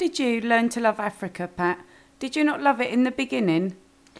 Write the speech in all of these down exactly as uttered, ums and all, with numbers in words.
did you learn to love Africa, Pat? Did you not love it in the beginning?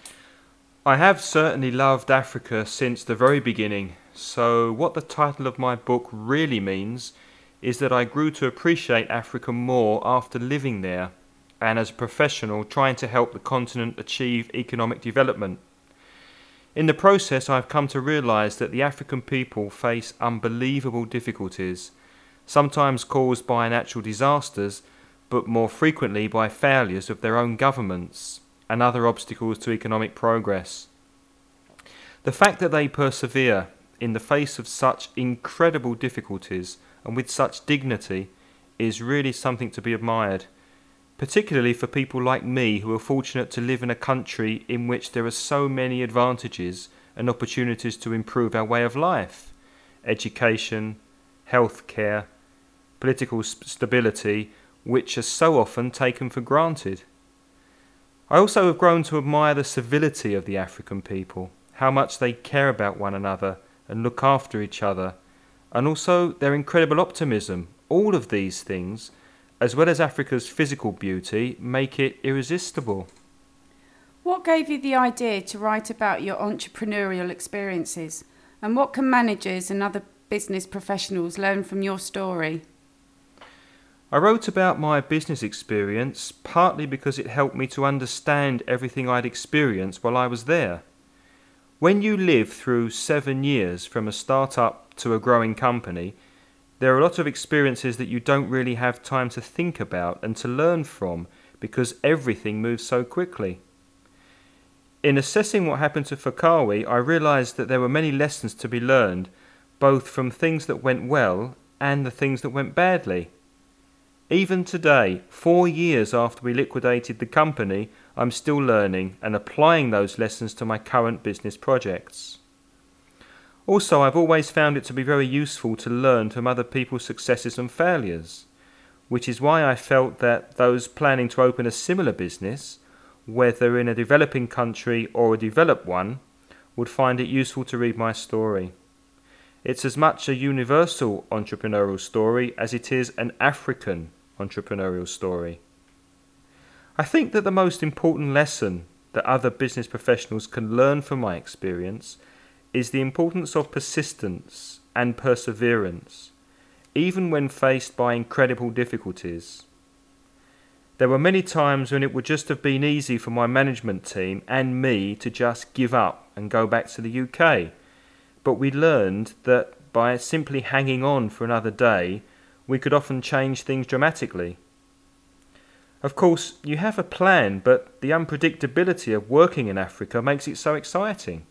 I have certainly loved Africa since the very beginning, so what the title of my book really means is that I grew to appreciate Africa more after living there and as a professional trying to help the continent achieve economic development. In the process, I've come to realise that the African people face unbelievable difficulties, sometimes caused by natural disasters, but more frequently by failures of their own governments and other obstacles to economic progress. The fact that they persevere in the face of such incredible difficulties and with such dignity is really something to be admired, particularly for people like me who are fortunate to live in a country in which there are so many advantages and opportunities to improve our way of life: education, healthcare, political stability, which are so often taken for granted. I also have grown to admire the civility of the African people, how much they care about one another and look after each other, and also their incredible optimism. All of these things, as well as Africa's physical beauty, make it irresistible. What gave you the idea to write about your entrepreneurial experiences? And what can managers and other business professionals learn from your story? I wrote about my business experience partly because it helped me to understand everything I'd experienced while I was there. When you live through seven years from a start-up to a growing company, there are a lot of experiences that you don't really have time to think about and to learn from because everything moves so quickly. In assessing what happened to Fakawi, I realised that there were many lessons to be learned, both from things that went well and the things that went badly. Even today, four years after we liquidated the company, I'm still learning and applying those lessons to my current business projects. Also, I've always found it to be very useful to learn from other people's successes and failures, which is why I felt that those planning to open a similar business, whether in a developing country or a developed one, would find it useful to read my story. It's as much a universal entrepreneurial story as it is an African entrepreneurial story. I think that the most important lesson that other business professionals can learn from my experience is the importance of persistence and perseverance, even when faced by incredible difficulties. There were many times when it would just have been easy for my management team and me to just give up and go back to the U K, but we learned that by simply hanging on for another day, we could often change things dramatically. Of course, you have a plan, but the unpredictability of working in Africa makes it so exciting.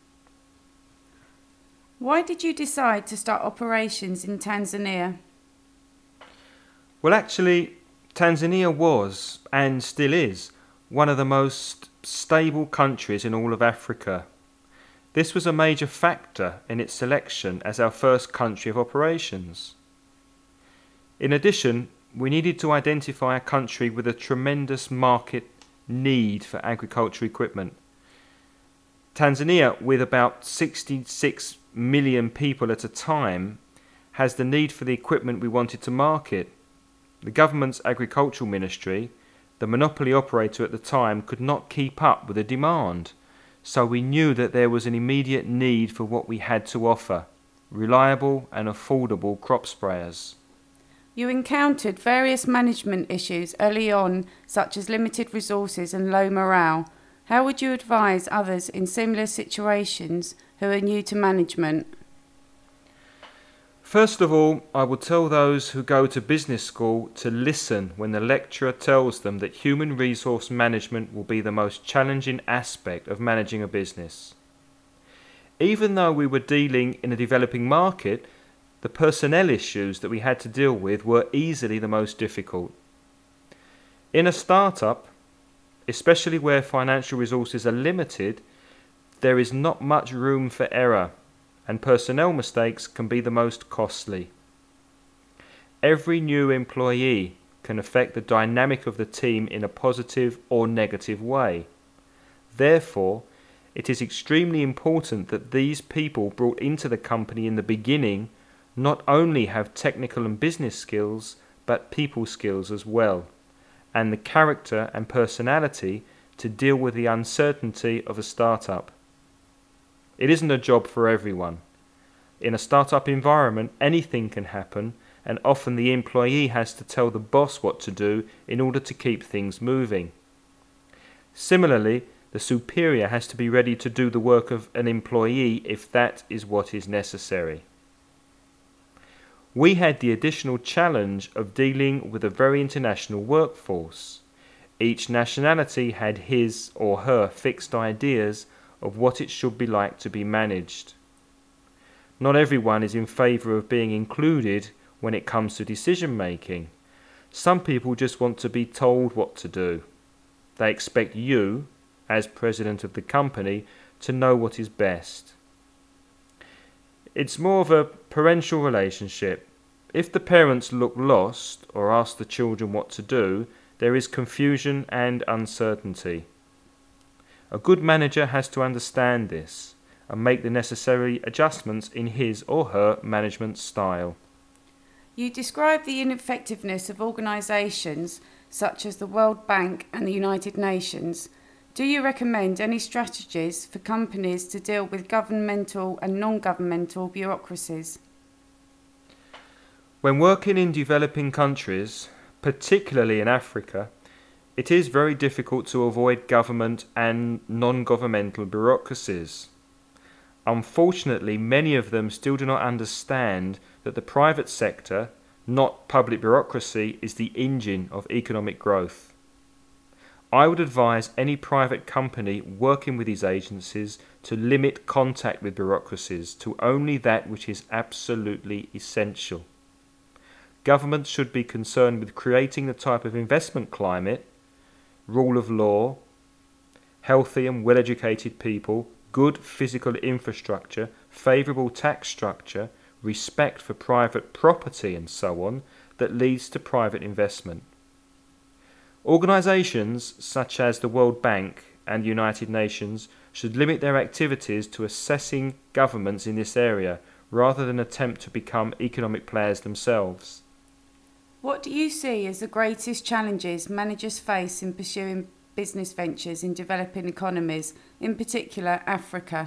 Why did you decide to start operations in Tanzania? Well, actually, Tanzania was, and still is, one of the most stable countries in all of Africa. This was a major factor in its selection as our first country of operations. In addition, we needed to identify a country with a tremendous market need for agricultural equipment. Tanzania, with about sixty-six million people at a time, has the need for the equipment we wanted to market. The government's agricultural ministry, the monopoly operator at the time, could not keep up with the demand, so we knew that there was an immediate need for what we had to offer: reliable and affordable crop sprayers. You encountered various management issues early on, such as limited resources and low morale. How would you advise others in similar situations who are new to management? First of all, I would tell those who go to business school to listen when the lecturer tells them that human resource management will be the most challenging aspect of managing a business. Even though we were dealing in a developing market, the personnel issues that we had to deal with were easily the most difficult. In a startup, especially where financial resources are limited, there is not much room for error, and personnel mistakes can be the most costly. Every new employee can affect the dynamic of the team in a positive or negative way. Therefore, it is extremely important that these people brought into the company in the beginning not only have technical and business skills, but people skills as well, and the character and personality to deal with the uncertainty of a startup. It isn't a job for everyone. In a startup environment, anything can happen, and often the employee has to tell the boss what to do in order to keep things moving. Similarly, the superior has to be ready to do the work of an employee if that is what is necessary. We had the additional challenge of dealing with a very international workforce. Each nationality had his or her fixed ideas of what it should be like to be managed. Not everyone is in favour of being included when it comes to decision making. Some people just want to be told what to do. They expect you, as president of the company, to know what is best. It's more of a parental relationship. If the parents look lost or ask the children what to do, there is confusion and uncertainty. A good manager has to understand this and make the necessary adjustments in his or her management style. You describe the ineffectiveness of organisations such as the World Bank and the United Nations. Do you recommend any strategies for companies to deal with governmental and non-governmental bureaucracies? When working in developing countries, particularly in Africa, it is very difficult to avoid government and non-governmental bureaucracies. Unfortunately, many of them still do not understand that the private sector, not public bureaucracy, is the engine of economic growth. I would advise any private company working with these agencies to limit contact with bureaucracies to only that which is absolutely essential. Governments should be concerned with creating the type of investment climate, rule of law, healthy and well-educated people, good physical infrastructure, favourable tax structure, respect for private property and so on, that leads to private investment. Organisations such as the World Bank and the United Nations should limit their activities to assessing governments in this area rather than attempt to become economic players themselves. What do you see as the greatest challenges managers face in pursuing business ventures in developing economies, in particular Africa?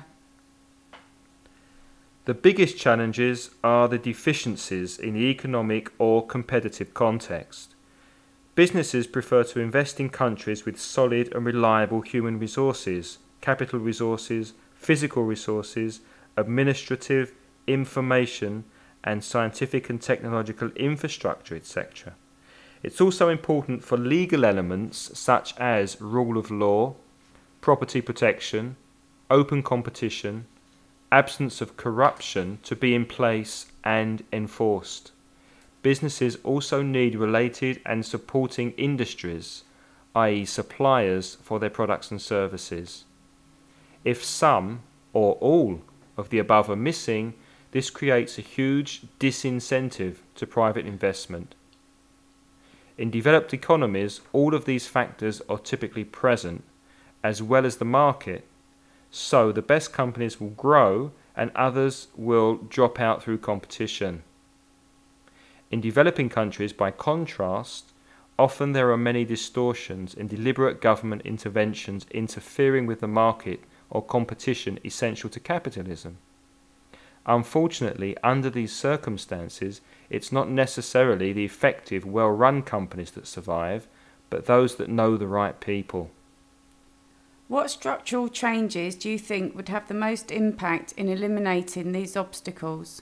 The biggest challenges are the deficiencies in the economic or competitive context. Businesses prefer to invest in countries with solid and reliable human resources, capital resources, physical resources, administrative, information, and scientific and technological infrastructure, et cetera. It's also important for legal elements such as rule of law, property protection, open competition, absence of corruption to be in place and enforced. Businesses also need related and supporting industries, that is suppliers for their products and services. If some or all of the above are missing, this creates a huge disincentive to private investment. In developed economies, all of these factors are typically present, as well as the market, so the best companies will grow and others will drop out through competition. In developing countries, by contrast, often there are many distortions and deliberate government interventions interfering with the market or competition essential to capitalism. Unfortunately, under these circumstances, it's not necessarily the effective, well-run companies that survive, but those that know the right people. What structural changes do you think would have the most impact in eliminating these obstacles?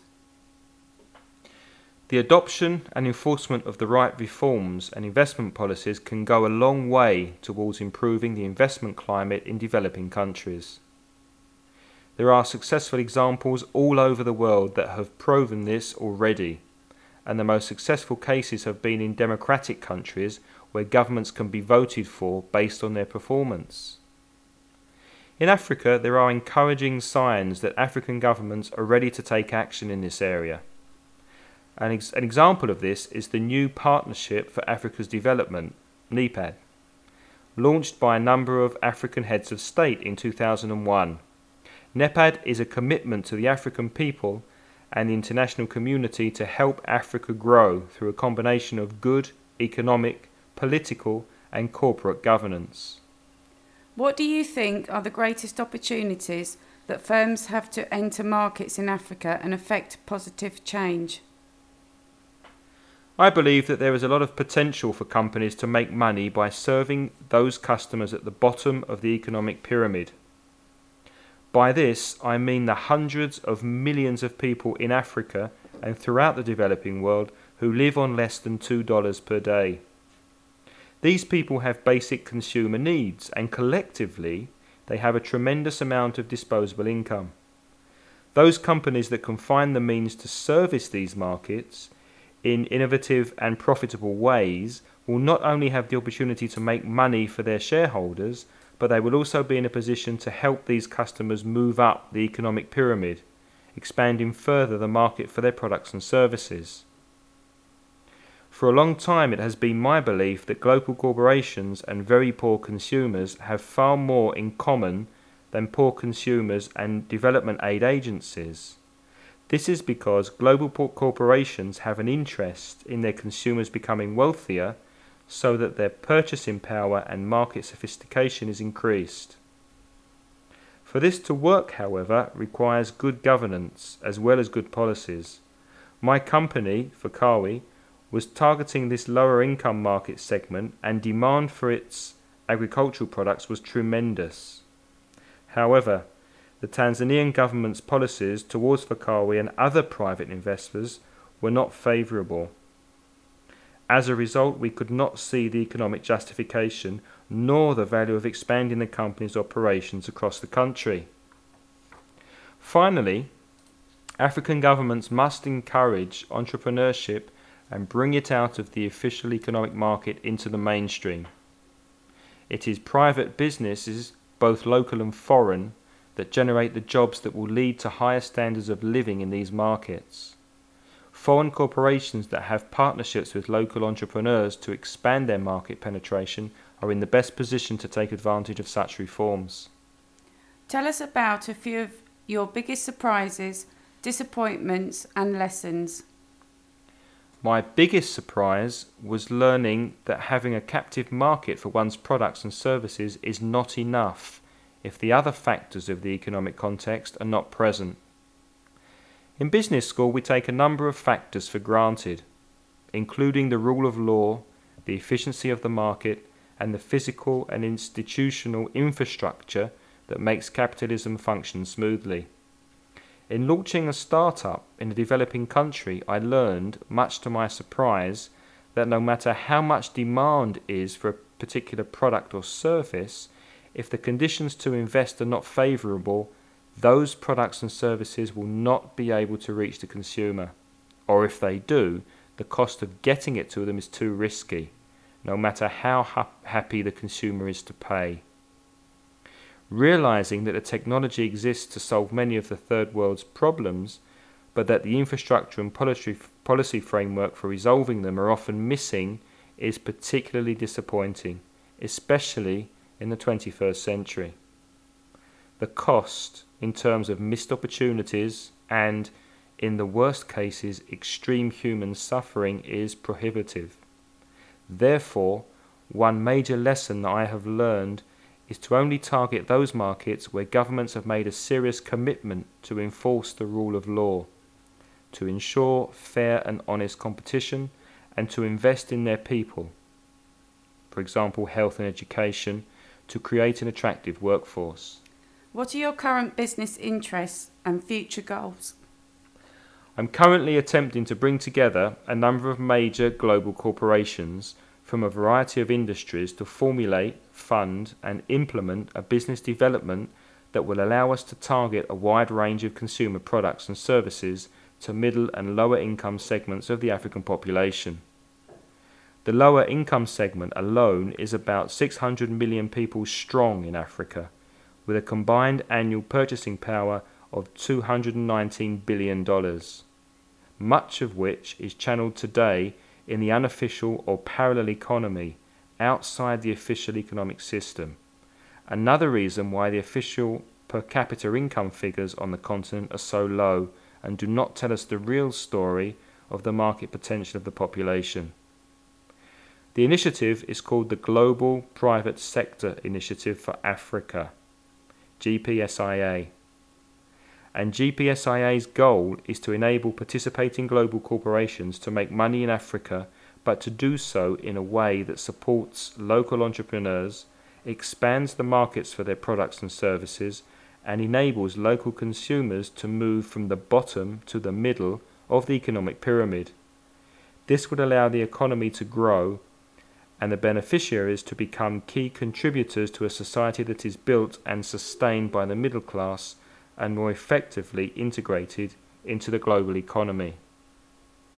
The adoption and enforcement of the right reforms and investment policies can go a long way towards improving the investment climate in developing countries. There are successful examples all over the world that have proven this already, and the most successful cases have been in democratic countries where governments can be voted for based on their performance. In Africa, there are encouraging signs that African governments are ready to take action in this area. An, ex- an example of this is the new Partnership for Africa's Development, NEPAD, launched by a number of African heads of state in two thousand one. NEPAD is a commitment to the African people and the international community to help Africa grow through a combination of good economic, political and corporate governance. What do you think are the greatest opportunities that firms have to enter markets in Africa and effect positive change? I believe that there is a lot of potential for companies to make money by serving those customers at the bottom of the economic pyramid. By this, I mean the hundreds of millions of people in Africa and throughout the developing world who live on less than two dollars per day. These people have basic consumer needs, and collectively, they have a tremendous amount of disposable income. Those companies that can find the means to service these markets in innovative and profitable ways will not only have the opportunity to make money for their shareholders, but they will also be in a position to help these customers move up the economic pyramid, expanding further the market for their products and services. For a long time it has been my belief that global corporations and very poor consumers have far more in common than poor consumers and development aid agencies. This is because global corporations have an interest in their consumers becoming wealthier so that their purchasing power and market sophistication is increased. For this to work, however, requires good governance as well as good policies. My company, Fakawi, was targeting this lower income market segment, and demand for its agricultural products was tremendous. However, the Tanzanian government's policies towards Fakawi and other private investors were not favourable. As a result, we could not see the economic justification nor the value of expanding the company's operations across the country. Finally, African governments must encourage entrepreneurship and bring it out of the official economic market into the mainstream. It is private businesses, both local and foreign, that generate the jobs that will lead to higher standards of living in these markets. Foreign corporations that have partnerships with local entrepreneurs to expand their market penetration are in the best position to take advantage of such reforms. Tell us about a few of your biggest surprises, disappointments, and lessons. My biggest surprise was learning that having a captive market for one's products and services is not enough if the other factors of the economic context are not present. In business school, we take a number of factors for granted, including the rule of law, the efficiency of the market, and the physical and institutional infrastructure that makes capitalism function smoothly. In launching a startup in a developing country, I learned, much to my surprise, that no matter how much demand is for a particular product or service, if the conditions to invest are not favourable, those products and services will not be able to reach the consumer. Or if they do, the cost of getting it to them is too risky, no matter how ha- happy the consumer is to pay. Realising that the technology exists to solve many of the third world's problems, but that the infrastructure and policy, policy framework for resolving them are often missing, is particularly disappointing, especially in the twenty-first century. The cost, in terms of missed opportunities and, in the worst cases, extreme human suffering, is prohibitive. Therefore, one major lesson that I have learned is to only target those markets where governments have made a serious commitment to enforce the rule of law, to ensure fair and honest competition, and to invest in their people, for example, health and education, to create an attractive workforce. What are your current business interests and future goals? I'm currently attempting to bring together a number of major global corporations from a variety of industries to formulate, fund, and implement a business development that will allow us to target a wide range of consumer products and services to middle and lower income segments of the African population. The lower income segment alone is about six hundred million people strong in Africa, with a combined annual purchasing power of two hundred nineteen billion dollars, much of which is channeled today in the unofficial or parallel economy outside the official economic system. Another reason why the official per capita income figures on the continent are so low and do not tell us the real story of the market potential of the population. The initiative is called the Global Private Sector Initiative for Africa, G P S I A. And G P S I A's goal is to enable participating global corporations to make money in Africa, but to do so in a way that supports local entrepreneurs, expands the markets for their products and services, and enables local consumers to move from the bottom to the middle of the economic pyramid. This would allow the economy to grow and the beneficiaries to become key contributors to a society that is built and sustained by the middle class and more effectively integrated into the global economy.